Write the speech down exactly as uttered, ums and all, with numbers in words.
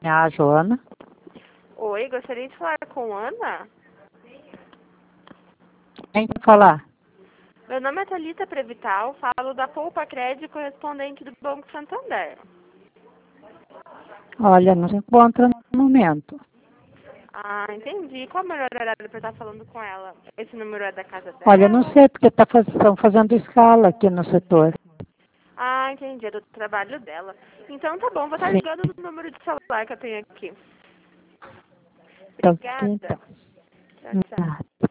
Ah, Joana? Oi, gostaria de falar com Ana? Quem quer falar? Meu nome é Thalita Prevital, falo da Poupa Crédito correspondente do Banco Santander. Olha, não se encontra no momento. Ah, entendi. Qual é o melhor horário para estar falando com ela? Esse número é da casa Olha, não dela? sei porque tá faz, estão fazendo escala aqui no setor. Ah, entendi. É do trabalho dela. Então tá bom, vou estar Sim, ligando no número de celular que eu tenho aqui. então, Obrigada. então. Tchau, tchau. Nada.